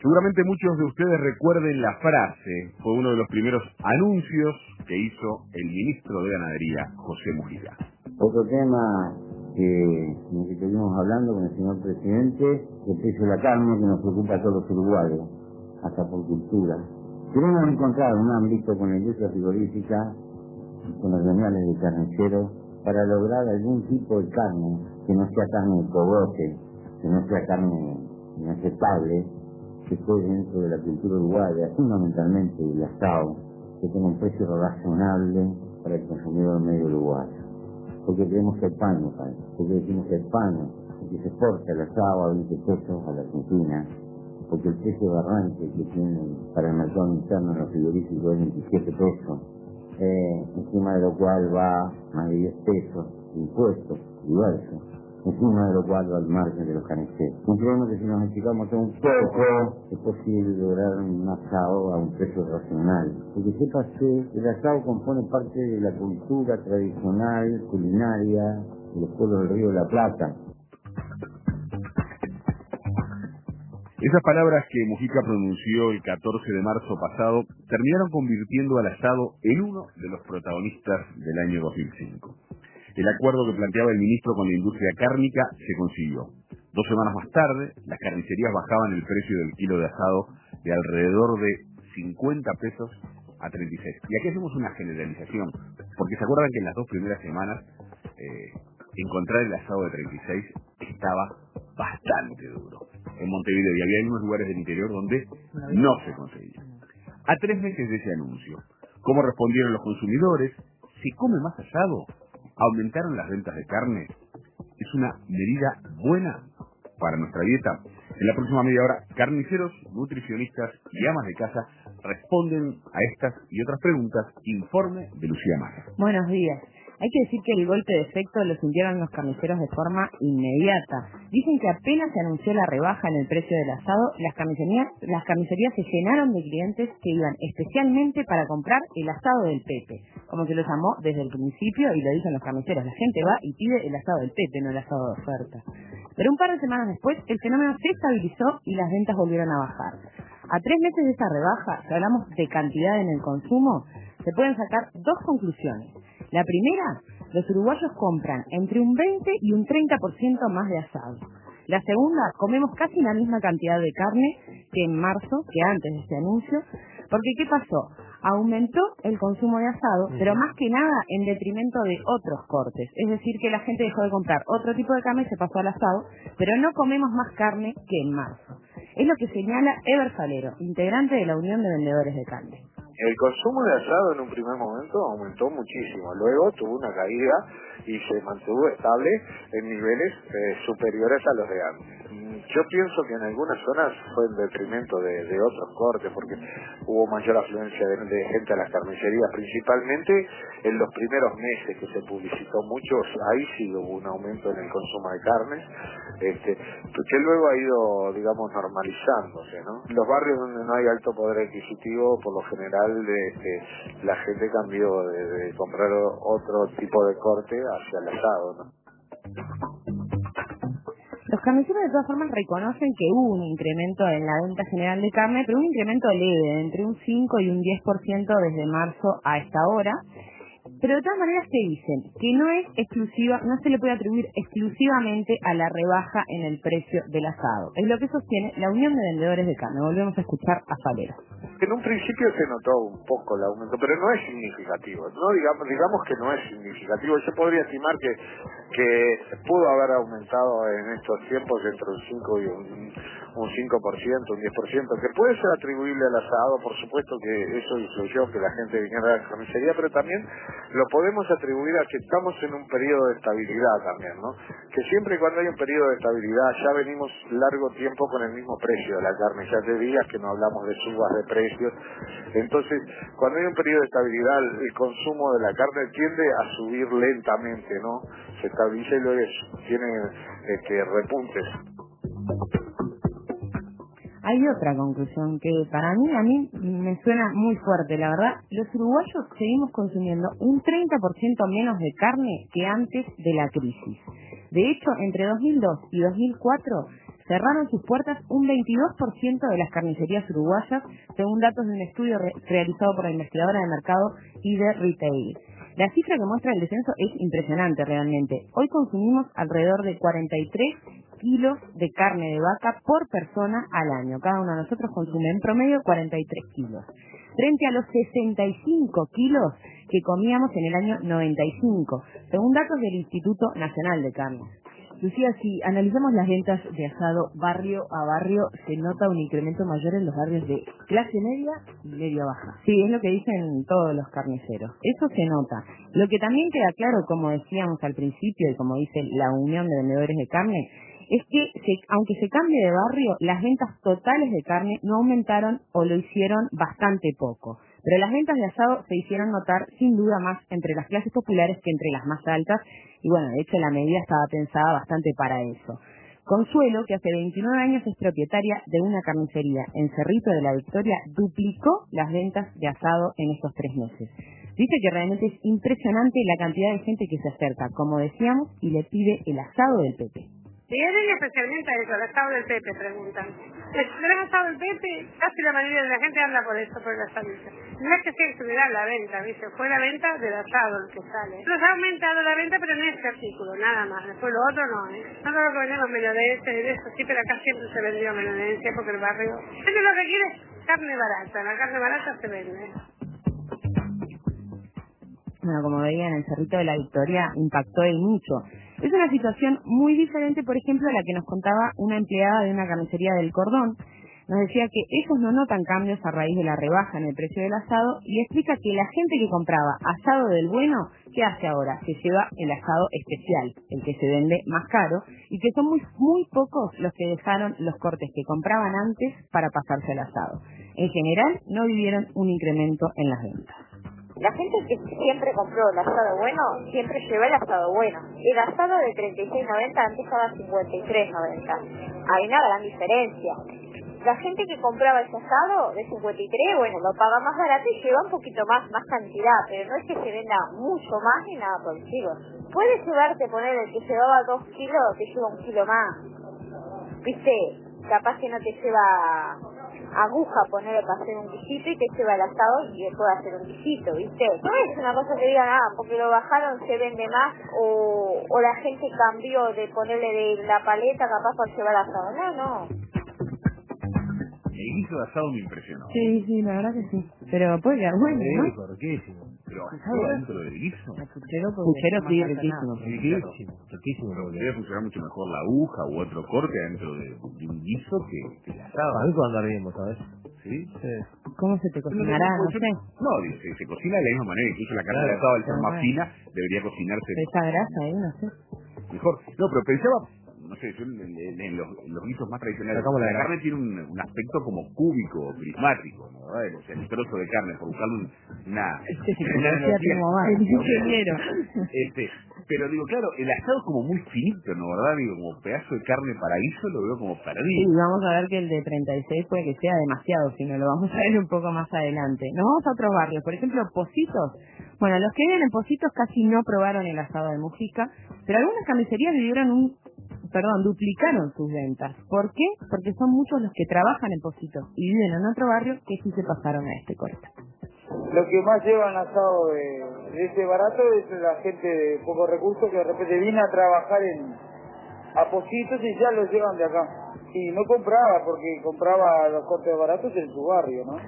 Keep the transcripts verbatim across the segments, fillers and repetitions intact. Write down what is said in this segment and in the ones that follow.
Seguramente muchos de ustedes recuerden la frase, fue uno de los primeros anuncios que hizo el ministro de Ganadería, José Mujica. Otro tema que, que estuvimos hablando con el señor presidente, el precio de la carne que nos preocupa a todos los uruguayos, hasta por cultura. Queremos encontrar un ámbito con la industria frigorífica, con los gremiales de carniceros, para lograr algún tipo de carne que no sea carne de cogote, que no sea carne inaceptable, que esté dentro de la cultura uruguaya, fundamentalmente el asado, que tenga un precio razonable para el consumidor medio uruguayo. Porque creemos que el pan no paga, porque decimos que el pan, porque se exporta el asado a veinte pesos a la Argentina, porque el precio de arranque que tienen para el mercado interno en los frigoríficos es veintisiete pesos, eh, encima de lo cual va más de diez pesos de impuestos diversos, encima de lo cual va al margen de los carniceros. Y creemos que si nos achicamos un poco, es posible lograr un asado a un precio racional. Porque sepas que el asado compone parte de la cultura tradicional, culinaria, de los pueblos del Río de la Plata. Esas palabras que Mujica pronunció el catorce de marzo pasado terminaron convirtiendo al asado en uno de los protagonistas del año dos mil cinco. El acuerdo que planteaba el ministro con la industria cárnica se consiguió. Dos semanas más tarde, las carnicerías bajaban el precio del kilo de asado de alrededor de cincuenta pesos a treinta y seis. Y aquí hacemos una generalización, porque se acuerdan que en las dos primeras semanas eh, encontrar el asado de treinta y seis estaba bastante duro. En Montevideo, y había algunos lugares del interior donde no se conseguía. A tres meses de ese anuncio, ¿cómo respondieron los consumidores? ¿Se come más asado? ¿Aumentaron las ventas de carne? ¿Es una medida buena para nuestra dieta? En la próxima media hora, carniceros, nutricionistas y amas de casa responden a estas y otras preguntas. Informe de Lucía Massa. Buenos días. Hay que decir que el golpe de efecto lo sintieron los carniceros de forma inmediata. Dicen que apenas se anunció la rebaja en el precio del asado, las carnicerías, las carnicerías se llenaron de clientes que iban especialmente para comprar el asado del Pepe, como se lo llamó desde el principio y lo dicen los carniceros. La gente va y pide el asado del Pepe, no el asado de oferta. Pero un par de semanas después, el fenómeno se estabilizó y las ventas volvieron a bajar. A tres meses de esta rebaja, si hablamos de cantidad en el consumo, se pueden sacar dos conclusiones. La primera, los uruguayos compran entre un veinte y un treinta por ciento más de asado. La segunda, comemos casi la misma cantidad de carne que en marzo, que antes de este anuncio, porque ¿qué pasó? Aumentó el consumo de asado, pero más que nada en detrimento de otros cortes. Es decir, que la gente dejó de comprar otro tipo de carne y se pasó al asado, pero no comemos más carne que en marzo. Es lo que señala Eber Falero, integrante de la Unión de Vendedores de Carne. El consumo de asado en un primer momento aumentó muchísimo, luego tuvo una caída y se mantuvo estable en niveles eh, superiores a los de antes. Yo pienso que en algunas zonas fue en detrimento de, de otros cortes, porque hubo mayor afluencia de, de gente a las carnicerías, principalmente en los primeros meses que se publicitó mucho, ahí sí hubo un aumento en el consumo de carnes, este, que luego ha ido, digamos, normalizándose, ¿no? Los barrios donde no hay alto poder adquisitivo, por lo general, este, la gente cambió de, de comprar otro tipo de corte hacia el asado, ¿no? Los carniceros de todas formas reconocen que hubo un incremento en la venta general de carne, pero un incremento leve, de entre un cinco y un diez por ciento desde marzo a esta hora. Pero de todas maneras te dicen que no es exclusiva, no se le puede atribuir exclusivamente a la rebaja en el precio del asado. Es lo que sostiene la Unión de Vendedores de Carne. Volvemos a escuchar a Falero. En un principio se notó un poco el aumento, pero no es significativo. No digamos, digamos que no es significativo. Yo podría estimar que que pudo haber aumentado en estos tiempos entre un cinco y un, un cinco por ciento, un diez por ciento, que puede ser atribuible al asado, por supuesto que eso influyó que la gente viniera a la carnicería, pero también lo podemos atribuir a que estamos en un periodo de estabilidad también, ¿no? Que siempre y cuando hay un periodo de estabilidad, ya venimos largo tiempo con el mismo precio de la carne, ya te días que no hablamos de subas de precios, entonces cuando hay un periodo de estabilidad el consumo de la carne tiende a subir lentamente, ¿no? Se estabiliza y luego tiene este, repuntes. Hay otra conclusión que para mí, a mí me suena muy fuerte, la verdad. Los uruguayos seguimos consumiendo un treinta por ciento menos de carne que antes de la crisis. De hecho, entre dos mil dos y dos mil cuatro cerraron sus puertas un veintidós por ciento de las carnicerías uruguayas, según datos de un estudio re realizado por la investigadora de mercado y de retail. La cifra que muestra el descenso es impresionante realmente. Hoy consumimos alrededor de cuarenta y tres kilos de carne de vaca por persona al año. Cada uno de nosotros consume en promedio cuarenta y tres kilos. Frente a los sesenta y cinco kilos que comíamos en el año noventa y cinco, según datos del Instituto Nacional de Carne. Lucía, si analizamos las ventas de asado barrio a barrio, se nota un incremento mayor en los barrios de clase media y media baja. Sí, es lo que dicen todos los carniceros. Eso se nota. Lo que también queda claro, como decíamos al principio y como dice la Unión de Vendedores de Carne, es que se, aunque se cambie de barrio, las ventas totales de carne no aumentaron o lo hicieron bastante poco. Pero las ventas de asado se hicieron notar sin duda más entre las clases populares que entre las más altas, y bueno, de hecho la medida estaba pensada bastante para eso. Consuelo, que hace veintinueve años es propietaria de una carnicería en Cerrito de la Victoria, duplicó las ventas de asado en estos tres meses. Dice que realmente es impresionante la cantidad de gente que se acerca, como decíamos, y le pide el asado del Pepe. Vienen especialmente a eso, al asado del Pepe, preguntan. ¿El asado del Pepe? Casi la mayoría de la gente anda por eso, por el asadito. No es que sea exagerar la venta, ¿viste? Fue la venta del asado el que sale. Nos ha aumentado la venta, pero en este artículo, nada más. Después lo otro no, ¿eh? Nosotros lo que vendemos menudencia y de eso, sí, pero acá siempre se vendió menudencia porque el barrio... Gente lo que quiere es carne barata, la carne barata se vende. Bueno, como veían, el Cerrito de la Victoria impactó y mucho. Es una situación muy diferente, por ejemplo, a la que nos contaba una empleada de una carnicería del Cordón. Nos decía que ellos no notan cambios a raíz de la rebaja en el precio del asado y explica que la gente que compraba asado del bueno, ¿qué hace ahora? Se lleva el asado especial, el que se vende más caro, y que son muy, muy pocos los que dejaron los cortes que compraban antes para pasarse al asado. En general, no vivieron un incremento en las ventas. La gente que siempre compró el asado bueno, siempre llevó el asado bueno. El asado de treinta y seis noventa antes estaba a cincuenta y tres noventa. Hay una gran diferencia. La gente que compraba ese asado de cincuenta y tres, bueno, lo paga más barato y lleva un poquito más, más cantidad, pero no es que se venda mucho más ni nada por el estilo. Puede llevarte, poner el que llevaba dos kilos, te lleva un kilo más. Viste, capaz que no te lleva aguja ponerle para hacer un guisito y te lleva el asado y después hacer un guisito, ¿viste? No es una cosa que digan, ah, porque lo bajaron se vende más o, o la gente cambió de ponerle de la paleta capaz para llevar asado. No, no. El guiso de asado me impresionó. Sí, sí, la verdad que sí. Pero puede quedar bueno, ¿no? Sí, riquísimo. Pero asado dentro del guiso. Puchero, Puchero sí, riquísimo. Riquísimo, riquísimo. Debe funcionar mucho mejor la aguja u otro corte dentro de, de un guiso que, que el asado. A mí puedo andar bien, ¿sabes? ¿Sí? Sí. ¿Cómo se te cocinará? No sé. No, se, se cocina de la misma manera. Incluso la carne de asado, al ser más fina, debería cocinarse Esa grasa ahí, no sé. mejor. No, pero pensaba, no sé, yo en, en- en los, en los guisos más tradicionales, Sacamos la la grasa. carne tiene un, un aspecto como cúbico, prismático, ¿no? ¿verdad? O sea, el trozo de carne, por buscarle un- una, una analogía. El ingeniero. Este, pero digo, claro, el asado es como muy finito, ¿no? ¿Verdad? Digo, como pedazo de carne paraíso lo veo como Sí, perdido. vamos a ver que el de treinta y seis puede que sea demasiado, si no lo vamos a ver un poco más adelante. Nos vamos a otros barrios, por ejemplo, Pocitos. Bueno, los que viven en Pocitos casi no probaron el asado de Mujica, pero algunas carnicerías vivieron un, perdón, duplicaron sus ventas. ¿Por qué? Porque son muchos los que trabajan en Pocitos y viven en otro barrio que sí se pasaron a este corte. Lo que más llevan asado de, de ese barato es la gente de pocos recursos que de repente viene a trabajar en a Pocitos y ya los llevan de acá. Y no compraba, porque compraba los cortes baratos en su barrio, ¿no?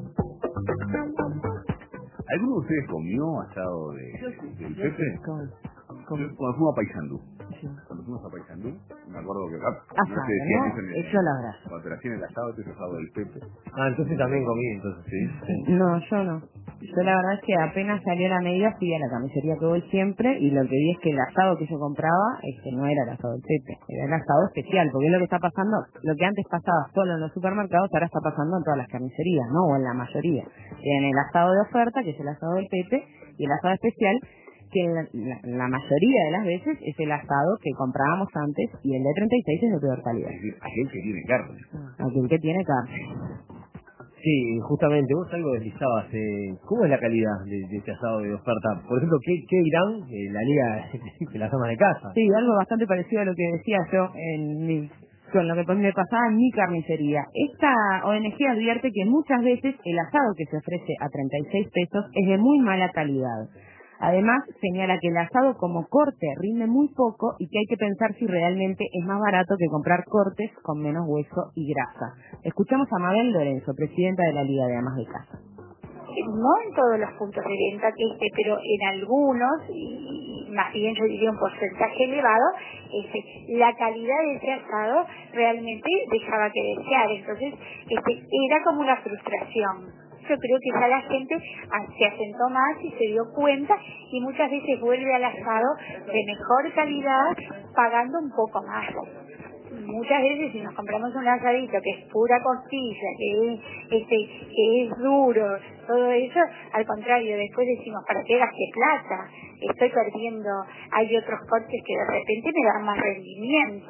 ¿Alguno de ustedes comió asado de, del Pepe? ¿Cómo? Yo, cuando fuimos a Paysandú, Sí. cuando fuimos a Paysandú, me acuerdo que ah, Asado, no te decían ¿no? eso en el, Hecho a la brasa. cuando te hacían el asado, este es asado del Pepe. Ah, entonces también comí, entonces. Sí. No, yo no. Yo la verdad es que apenas salió la medida fui a la carnicería que voy siempre y lo que vi es que el asado que yo compraba este, no era el asado del Pepe, era el asado especial, porque es lo que está pasando, lo que antes pasaba solo en los supermercados ahora está pasando en todas las carnicerías, ¿no? O en la mayoría. Tienen el asado de oferta, que es el asado del Pepe, y el asado especial, que la, la, la mayoría de las veces es el asado que comprábamos antes y el de treinta y seis es de peor calidad. Es decir, aquel que tiene carne. Aquel que tiene carne. Sí, justamente, vos algo deslizabas. Eh, ¿Cómo es la calidad de, de este asado de oferta? Por ejemplo, ¿qué, qué dirán eh, la liga de las amas de casa? Sí, algo bastante parecido a lo que decía yo en mi con lo que me pasaba en mi carnicería. Esta O N G advierte que muchas veces el asado que se ofrece a treinta y seis pesos es de muy mala calidad. Además, señala que el asado como corte rinde muy poco y que hay que pensar si realmente es más barato que comprar cortes con menos hueso y grasa. Escuchamos a Mabel Lorenzo, presidenta de la Liga de Amas de Casa. No en todos los puntos de venta, que este, pero en algunos, y más bien yo diría un porcentaje elevado, este, la calidad de ese asado realmente dejaba que desear. Entonces, este, era como una frustración. Yo creo que ya la gente se asentó más y se dio cuenta y muchas veces vuelve al asado de mejor calidad pagando un poco más. Muchas veces si nos compramos un asadito que es pura costilla, que es, este, que es duro, todo eso, al contrario, después decimos, ¿para qué gasté plata? Estoy perdiendo, hay otros cortes que de repente me dan más rendimiento.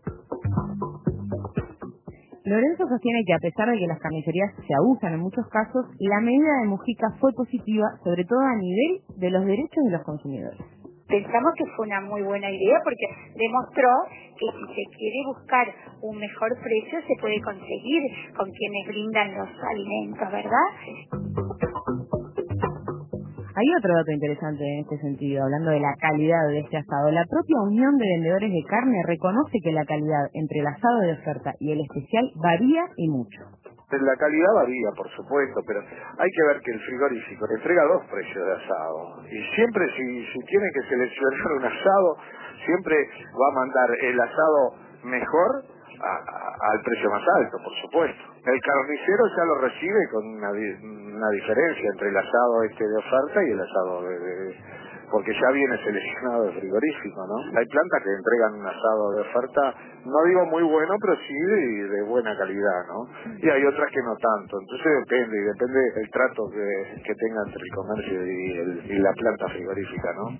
Lorenzo sostiene que a pesar de que las carnicerías se abusan en muchos casos, la medida de Mujica fue positiva, sobre todo a nivel de los derechos de los consumidores. Pensamos que fue una muy buena idea porque demostró que si se quiere buscar un mejor precio se puede conseguir con quienes brindan los alimentos, ¿verdad? Hay otro dato interesante en este sentido, hablando de la calidad de este asado. La propia Unión de Vendedores de Carne reconoce que la calidad entre el asado de oferta y el especial varía y mucho. La calidad varía, por supuesto, pero hay que ver que el frigorífico entrega dos precios de asado. Y siempre si, si tiene que seleccionar un asado, siempre va a mandar el asado mejor a, a, al precio más alto, por supuesto. El carnicero ya lo recibe con una, una diferencia entre el asado este de oferta y el asado de... de porque ya viene seleccionado el frigorífico, ¿no? Hay plantas que entregan un asado de oferta, no digo muy bueno, pero sí de, de buena calidad, ¿no? Y hay otras que no tanto, entonces depende, y depende del trato que, que tenga entre el comercio y, el, y la planta frigorífica, ¿no?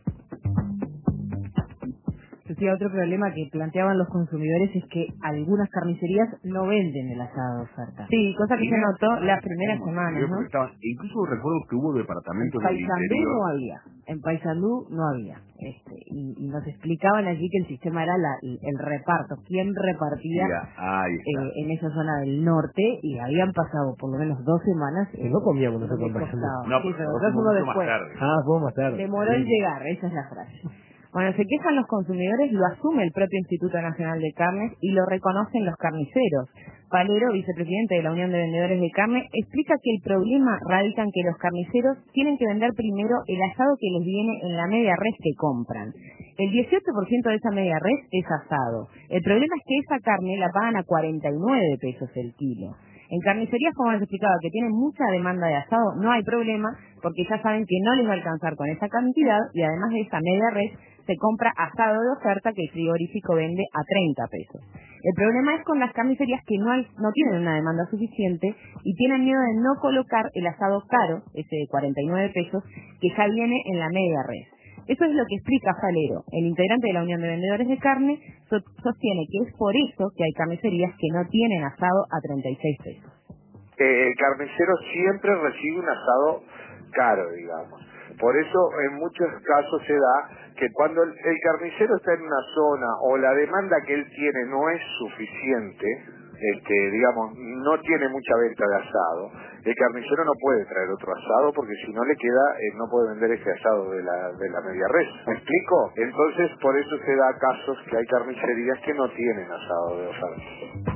Decía, otro problema que planteaban los consumidores es que algunas carnicerías no venden el asado de oferta. Sí, cosa que se notó las primeras semanas, ¿no? Estaba, incluso recuerdo que hubo departamentos en del Paysandú interior. no había, en Paysandú no había. Este, y, y nos explicaban allí que el sistema era la, el reparto, quién repartía Ya, ahí está. eh, en esa zona del norte, y habían pasado por lo menos dos semanas. Y no comíamos nosotros en me Paysandú. costaba. No, Sí, pero pero nosotros nosotros fuimos uno mucho más después. tarde. Ah, fue más tarde. Demoró en Sí. llegar, esa es la frase. Bueno, se quejan los consumidores, lo asume el propio Instituto Nacional de Carnes y lo reconocen los carniceros. Palero, vicepresidente de la Unión de Vendedores de Carne, explica que el problema radica en que los carniceros tienen que vender primero el asado que les viene en la media res que compran. El dieciocho por ciento de esa media res es asado. El problema es que esa carne la pagan a cuarenta y nueve pesos el kilo. En carnicerías, como les explicaba, que tienen mucha demanda de asado, no hay problema, porque ya saben que no les va a alcanzar con esa cantidad, y además de esa media res, se compra asado de oferta que el frigorífico vende a treinta pesos. El problema es con las carnicerías que no, hay, no tienen una demanda suficiente y tienen miedo de no colocar el asado caro, ese de cuarenta y nueve pesos, que ya viene en la media res. Eso es lo que explica Falero, el integrante de la Unión de Vendedores de Carne, sostiene que es por eso que hay carnicerías que no tienen asado a treinta y seis pesos. Eh, el carnicero siempre recibe un asado caro, digamos. Por eso en muchos casos se da que cuando el, el carnicero está en una zona o la demanda que él tiene no es suficiente, este, digamos, no tiene mucha venta de asado, el carnicero no puede traer otro asado porque si no le queda, eh, no puede vender ese asado de la, de la media res. ¿Me explico? Entonces por eso se da casos que hay carnicerías que no tienen asado de oferta.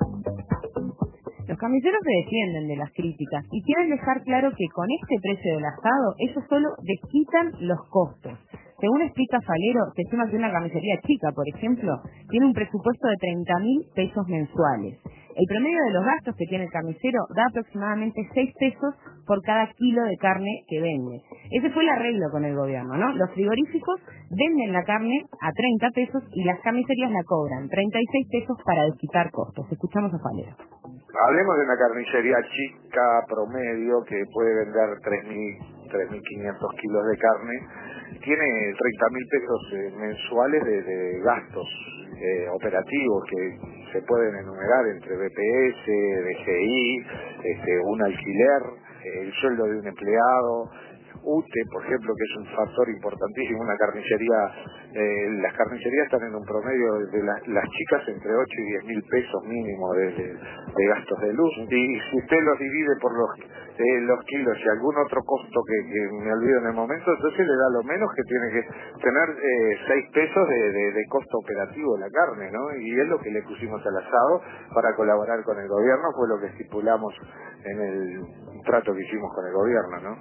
Los carniceros se defienden de las críticas y quieren dejar claro que con este precio del asado ellos solo desquitan los costos. Según explica Falero, se estima que una carnicería chica, por ejemplo, tiene un presupuesto de treinta mil pesos mensuales. El promedio de los gastos que tiene el carnicero da aproximadamente seis pesos por cada kilo de carne que vende. Ese fue el arreglo con el gobierno, ¿no? Los frigoríficos venden la carne a treinta pesos y las carnicerías la cobran treinta y seis pesos para desquitar costos. Escuchamos a Falero. Hablemos de una carnicería chica promedio que puede vender tres mil quinientos kilos de carne. Tiene treinta mil pesos eh, mensuales de, de gastos eh, operativos que se pueden enumerar entre B P S, D G I, este, un alquiler, eh, el sueldo de un empleado, U T E, por ejemplo, que es un factor importantísimo, una carnicería, eh, las carnicerías están en un promedio de la, las chicas entre ocho y diez mil pesos mínimo de, de, de gastos de luz, y si usted los divide por los eh, los kilos y algún otro costo que, que me olvido en el momento, entonces le da lo menos que tiene que tener eh, seis pesos de, de, de costo operativo de la carne, ¿no? Y es lo que le pusimos al asado para colaborar con el gobierno, fue lo que estipulamos en el trato que hicimos con el gobierno, ¿no?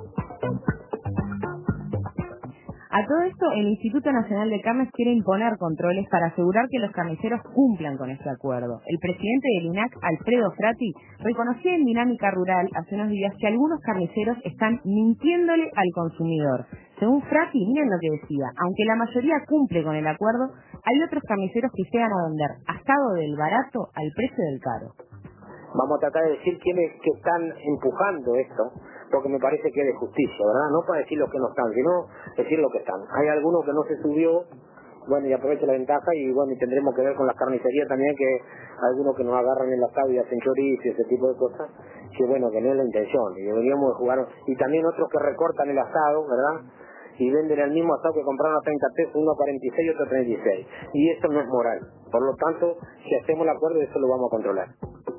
A todo esto, el Instituto Nacional de Carnes quiere imponer controles para asegurar que los carniceros cumplan con este acuerdo. El presidente del I N A C, Alfredo Frati, reconoció en Dinámica Rural hace unos días que algunos carniceros están mintiéndole al consumidor. Según Frati, miren lo que decía, aunque la mayoría cumple con el acuerdo, hay otros carniceros que llegan a vender asado del barato al precio del caro. Vamos a tratar de decir quiénes que están empujando esto, porque me parece que es de justicia, ¿verdad? No para decir los que no están, sino decir lo que están. Hay algunos que no se subió, bueno, y aprovecha la ventaja, y bueno, y tendremos que ver con las carnicerías también, que algunos que nos agarran en la asado y hacen chorizo y ese tipo de cosas, que bueno, que no es la intención, y deberíamos de jugar, y también otros que recortan el asado, ¿verdad? Y venden el mismo asado que compraron a treinta pesos, uno a cuarenta y seis y otro a treinta y seis. Y eso no es moral. Por lo tanto, si hacemos el acuerdo, eso lo vamos a controlar.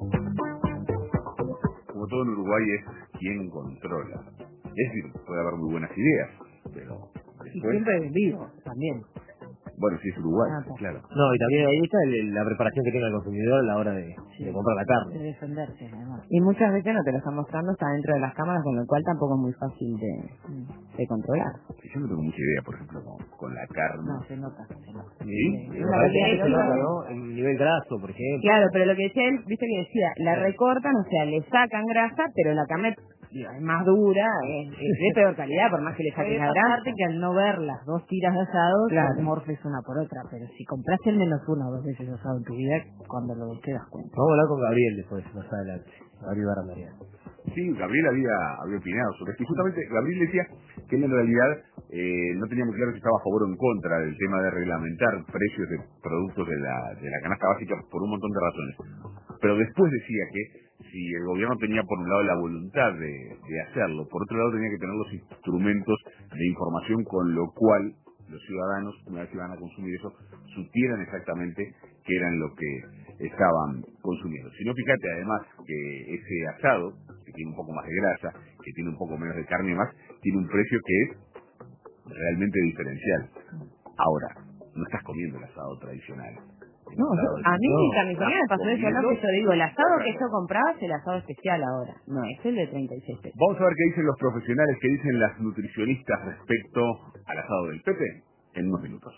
Como todo en Uruguay es quien controla. Es decir, puede haber muy buenas ideas, pero después... Y siempre en vivo, también. Bueno, si es Uruguay, Ah, pues. claro. No, y también ahí está el, la preparación que tiene el consumidor a la hora de, Sí. de comprar la carne. De defenderse, además. Y muchas veces no te lo están mostrando, está dentro de las cámaras, con lo cual tampoco es muy fácil de, de controlar. Yo no tengo mucha idea, por ejemplo, con, con la carne. No, se nota, se nota. ¿Sí? Sí, Una parece calidad que se de nota, fibra. ¿no? En nivel graso, por ejemplo. Claro, pero lo que decía él, viste que decía, la recortan, o sea, le sacan grasa, pero la carne digo, es más dura, es, es de peor calidad, por más que le saquen la grasa. Aparte que al no ver las dos tiras de asado, Claro. te morfes una por otra, pero si compraste al menos una o dos veces asado en tu vida, cuando lo te das cuenta. Vamos a hablar con Gabriel después, más adelante. Gabriel Barandarian. Sí, Gabriel había, había opinado sobre esto. Y justamente Gabriel decía que él en realidad eh, no tenía muy claro si estaba a favor o en contra del tema de reglamentar precios de productos de la, de la canasta básica por un montón de razones. Pero después decía que si el gobierno tenía por un lado la voluntad de, de hacerlo, por otro lado tenía que tener los instrumentos de información con lo cual los ciudadanos, una vez que iban a consumir eso, supieran exactamente qué eran lo que estaban consumiendo. Si no, fíjate además que ese asado, que tiene un poco más de grasa, que tiene un poco menos de carne y más, tiene un precio que es realmente diferencial. Ahora, no estás comiendo el asado tradicional. No, yo, a mí mi carnicería me pasó eso, no que yo digo, el asado que yo compraba es el asado especial ahora, no es el de treinta y seis pesos. Vamos a ver qué dicen los profesionales, qué dicen las nutricionistas respecto al asado del Pepe en unos minutos.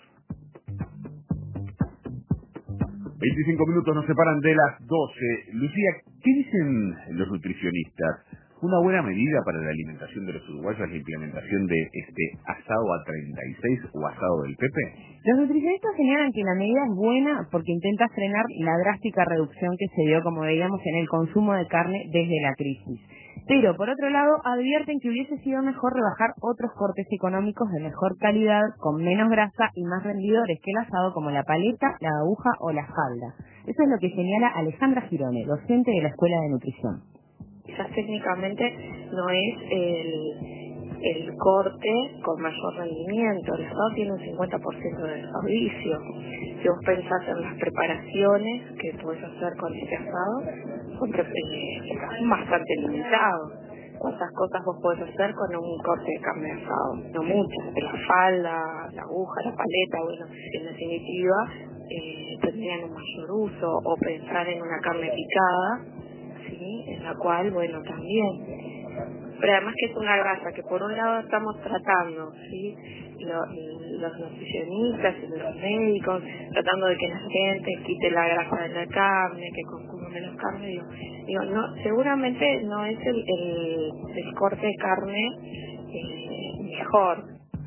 veinticinco minutos nos separan de las doce. Lucía, ¿qué dicen los nutricionistas? ¿Una buena medida para la alimentación de los uruguayos es la implementación de este asado a treinta y seis o asado del Pepe? Los nutricionistas señalan que la medida es buena porque intenta frenar la drástica reducción que se dio, como veíamos, en el consumo de carne desde la crisis. Pero, por otro lado, advierten que hubiese sido mejor rebajar otros cortes económicos de mejor calidad, con menos grasa y más rendidores que el asado, como la paleta, la aguja o la falda. Eso es lo que señala Alejandra Girone, docente de la Escuela de Nutrición. Quizás técnicamente no es el, el corte con mayor rendimiento. El asado tiene un cincuenta por ciento de desperdicio. Si vos pensás en las preparaciones que podés hacer con este asado, son eh, bastante limitados. ¿Cuántas cosas vos podés hacer con un corte de carne de asado? No muchas. De la falda, la aguja, la paleta, bueno, en definitiva eh, tendrían un mayor uso. O pensar en una carne picada, ¿sí? En la cual, bueno, también, pero además que es una grasa que por un lado estamos tratando, ¿sí? Lo, los nutricionistas y los médicos tratando de que la gente quite la grasa de la carne, que consuma menos carne. Digo, digo no, seguramente no es el, el, el corte de carne eh, mejor.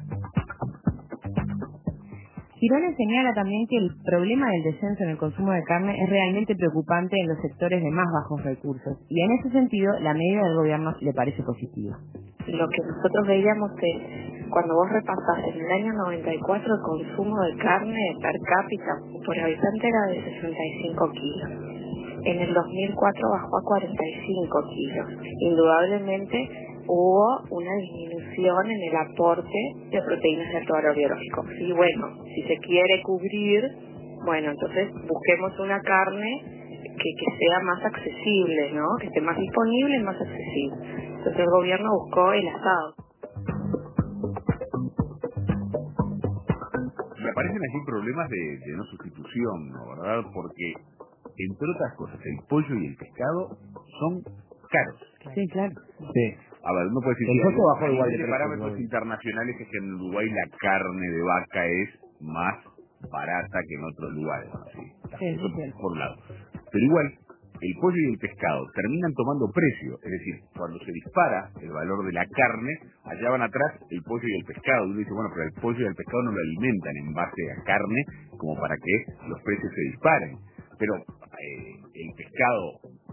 Girone señala también que el problema del descenso en el consumo de carne es realmente preocupante en los sectores de más bajos recursos, y en ese sentido la medida del gobierno le parece positiva. Lo que nosotros veíamos es, cuando vos repasás en el año noventa y cuatro, el consumo de carne per cápita por habitante era de sesenta y cinco kilos. En el dos mil cuatro bajó a cuarenta y cinco kilos. Indudablemente hubo una disminución en el aporte de proteínas de alto valor biológico. Sí, bueno, si se quiere cubrir, bueno, entonces busquemos una carne que, que sea más accesible, ¿no? Que esté más disponible y más accesible. Entonces el gobierno buscó el asado. Me aparecen aquí problemas de, de no sustitución, ¿no? ¿Verdad? Porque, entre otras cosas, el pollo y el pescado son caros. Sí, claro. Sí. A ver, uno puede decir el que pollo bajó hay igual de de precio, parámetros ¿no? internacionales es que en Uruguay la carne de vaca es más barata que en otros lugares, ¿no? Sí, Sí, eso sí, sí. por un lado. Pero igual, el pollo y el pescado terminan tomando precio, es decir, cuando se dispara el valor de la carne, allá van atrás el pollo y el pescado. Uno dice, bueno, pero el pollo y el pescado no lo alimentan en base a carne como para que los precios se disparen. Pero eh, el pescado,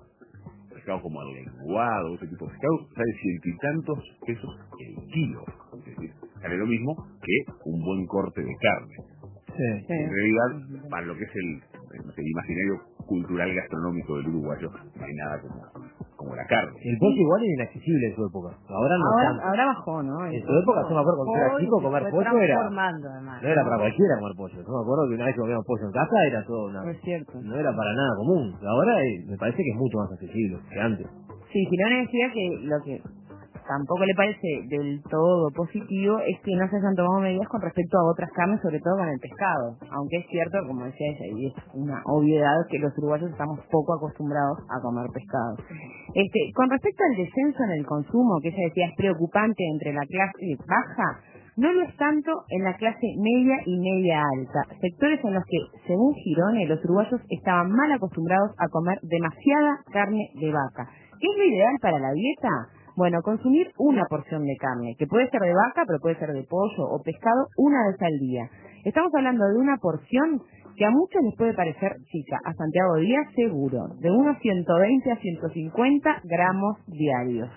pescado como el lenguado, ese tipo de pescado, sale ciento y tantos pesos el kilo. Es decir, sale lo mismo que un buen corte de carne. Sí. En realidad, para lo que es el, el imaginario cultural gastronómico del uruguayo, no hay nada como, como la carne. El pollo igual era inaccesible en su época. Ahora no Ahora, tanto. ahora bajó, ¿no? En su época, yo me acuerdo cuando yo era chico, comer fue pollo era... transformando, además, No era ¿no? para cualquiera comer pollo. Yo me acuerdo que una vez que comíamos pollo en casa era todo una... No es cierto. No era para nada común. Ahora eh, me parece que es mucho más accesible que antes. Sí, Girona decía que lo que tampoco le parece del todo positivo es que no se hayan tomado medidas con respecto a otras carnes, sobre todo con el pescado. Aunque es cierto, como decía ella, y es una obviedad, que los uruguayos estamos poco acostumbrados a comer pescado. Este, con respecto al descenso en el consumo, que ella decía es preocupante entre la clase baja, no lo es tanto en la clase media y media alta, sectores en los que, según Girone, los uruguayos estaban mal acostumbrados a comer demasiada carne de vaca. ¿Qué es lo ideal para la dieta? Bueno, consumir una porción de carne, que puede ser de vaca, pero puede ser de pollo o pescado, una vez al día. Estamos hablando de una porción que a muchos les puede parecer chica, a Santiago Díaz seguro, de unos ciento veinte a ciento cincuenta gramos diarios.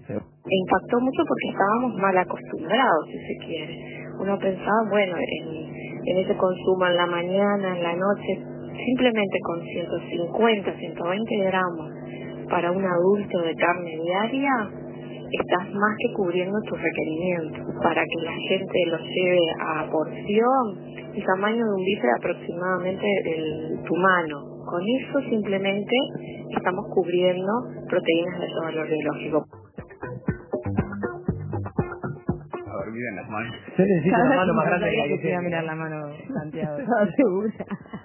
Impactó mucho porque estábamos mal acostumbrados, si se quiere. Uno pensaba, bueno, en, en ese consumo en la mañana, en la noche, simplemente con ciento cincuenta, ciento veinte gramos para un adulto de carne diaria, estás más que cubriendo tus requerimientos. Para que la gente lo lleve a porción, el tamaño de un bife aproximadamente el, tu mano. Con eso simplemente estamos cubriendo proteínas de alto valor biológico. A ver, miren las manos. Yo necesito una mano más grande que la que Quería tengo. mirar la mano, Santiago. Estaba segura.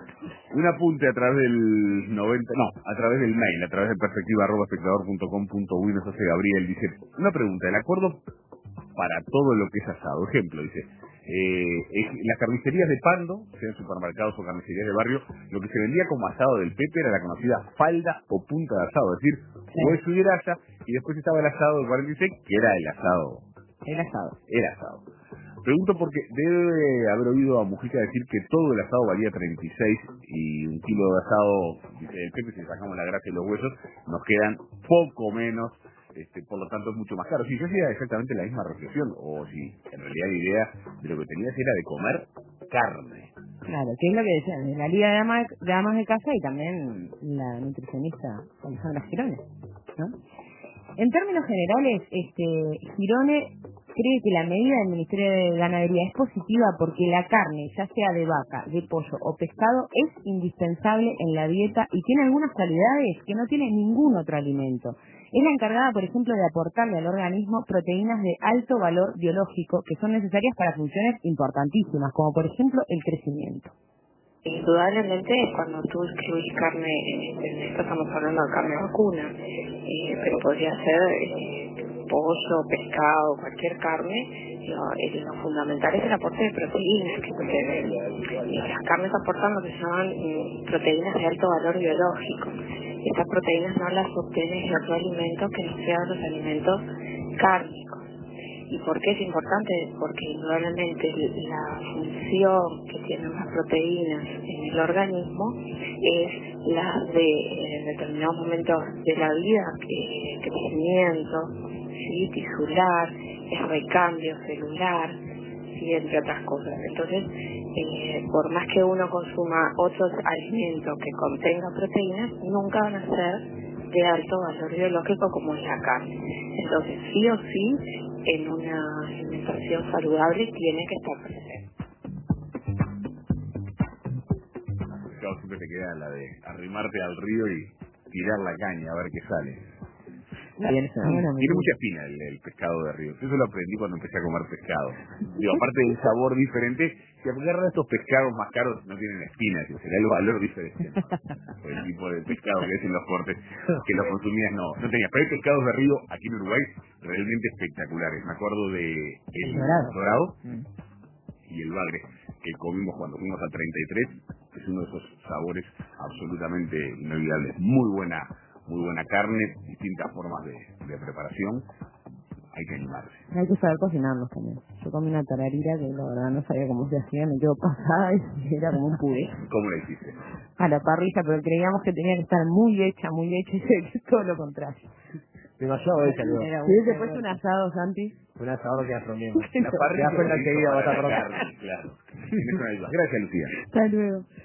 Un apunte a través del noventa, no, a través del mail, a través de perspectiva arroba espectador punto com punto uy, nos hace Gabriel, dice, una pregunta, el acuerdo para todo lo que es asado, ejemplo, dice, eh, es, las carnicerías de Pando, sean supermercados o carnicerías de barrio, lo que se vendía como asado del Pepe era la conocida falda o punta de asado, es decir, Sí. hueso y grasa, y después estaba el asado del cuarenta y seis, que era el asado. El asado. Era asado. Pregunto porque debe haber oído a Mujica decir que todo el asado valía treinta y seis y un kilo de asado, dice el Pepe, si sacamos la grasa y los huesos, nos quedan poco menos, este, por lo tanto es mucho más caro. Si yo hacía exactamente la misma reflexión, o si en realidad la idea de lo que tenías era de comer carne. Claro, que es lo que decían, de la Liga de Amas de, Amas de Casa y también la nutricionista Alejandra Girone, ¿no? En términos generales, este Girone cree que la medida del Ministerio de Ganadería es positiva porque la carne, ya sea de vaca, de pollo o pescado, es indispensable en la dieta y tiene algunas cualidades que no tiene ningún otro alimento. Es la encargada, por ejemplo, de aportarle al organismo proteínas de alto valor biológico que son necesarias para funciones importantísimas, como por ejemplo el crecimiento. Indudablemente cuando tú escribís carne, en esto estamos hablando de carne vacuna, eh, pero podría ser eh, pollo, pescado, cualquier carne, lo, eh, lo fundamental es el aporte de proteínas, que porque, eh, las carnes aportan lo que se llaman eh, proteínas de alto valor biológico. Estas proteínas no las obtienes de otro alimento que no sean los alimentos cárnicos. ¿Y por qué es importante? Porque indudablemente la función que tienen las proteínas en el organismo es la de en determinados momentos de la vida, eh, crecimiento, ¿sí? Tisular, es recambio celular, ¿sí? Entre otras cosas. Entonces, eh, por más que uno consuma otros alimentos que contengan proteínas, nunca van a ser de alto valor biológico como es la carne. Entonces, sí o sí, en una alimentación saludable tiene que estar presente. Claro, siempre te queda la de arrimarte al río y tirar la caña a ver qué sale. Bien, Tiene mucha espina el, el pescado de río. Eso lo aprendí cuando empecé a comer pescado. Digo, aparte del sabor diferente, si agarras estos pescados más caros no tienen espinas, será el valor diferente, ¿no? Por el tipo de pescado que es en los cortes, que los consumías no, no tenías. Pero hay pescados de río aquí en Uruguay realmente espectaculares. Me acuerdo de el dorado, dorado y el bagre que comimos cuando fuimos al treinta y tres, es uno de esos sabores absolutamente inolvidables. Muy buena muy buena carne, distintas formas de, de preparación, hay que animarse. Hay que saber cocinarlos también. Yo comí una tararira que la verdad no sabía cómo se hacía, me quedó pasada y era como un puré. ¿Cómo la hiciste? A la parrilla, pero creíamos que tenía que estar muy hecha, muy hecha, y se que todo lo contrario. Demasiado hecha, luego. Si hubiese puesto un asado, Santi. Un asado que asomemos. La parrilla te das cuenta que iba a botar carne, claro. Gracias, Lucía. Hasta luego.